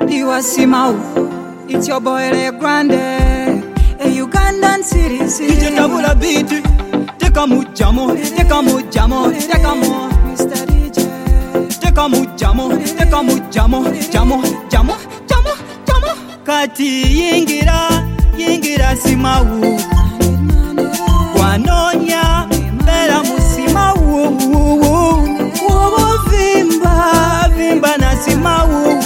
Simao, it's your boy Le Grande, a Ugandan citizen. DJ Tabula beat, take a mujamo, take a mujamo, take a mo, Mr. DJ. take a mujamo, take a mujamo, jamo, jamo, jamo, jamo. Kati yingira Simao, wanonya bela musimao, wobo vimba na Simao.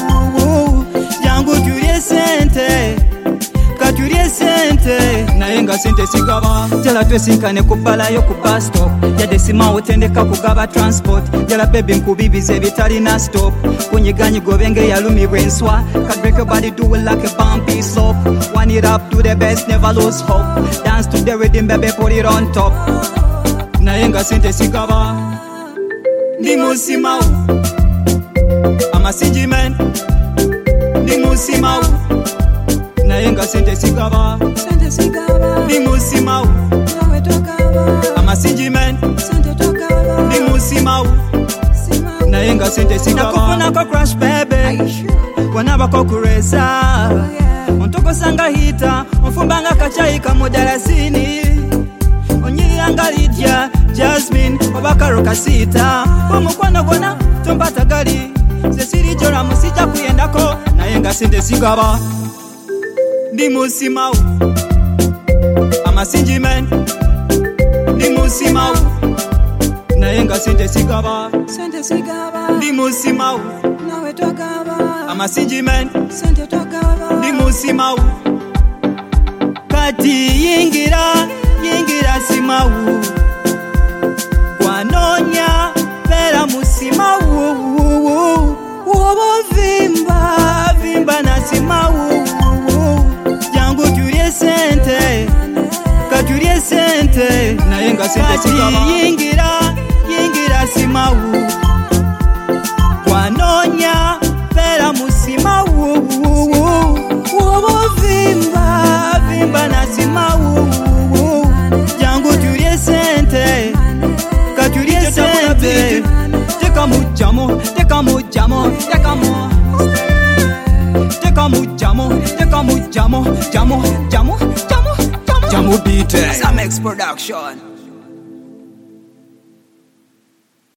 Katulie sente nayenga sente sigaba jala twesinkane kubalayo ku bus stop yade Simao tendeka kugaba transport jala baby nkubibize bitalina stop kunyiganyi gobenge yalumibwe enswa cut break your body do it like a bumpy soap one it up to the best never lose hope dance to the rhythm baby put it on top nayenga sente sigaba ndi musimao amasinji man ndi musimao nayenga sente sigaba ndi musimao amasinji man ndi musimao nayenga sente sigaba nakufuna ko crash baby wanaba ko kuresa ontoko sanga hita onfumbanga kachai kamodarasini onyiranga Lydia Jasmine obakaro kasita omukwano gona tombata gali sesiri jora musija kuyendako nayenga sente sigaba ndi musimao amasinji man ndi musimao nayenga sente sigaba ndi musimao amasinji man ndi musimao kati yingira Simao wanonya bela musimao wobo vimba na Simao katulie sente nayenga sente sigaba yingira Simao wanonya bela musimao wobo vimba na Simao jangu tulie sente katulie sente teka mujamo teka mujamo teka mo teka mujamo teka mujamo jamo jamo jamo jamo jamo beat Samex production.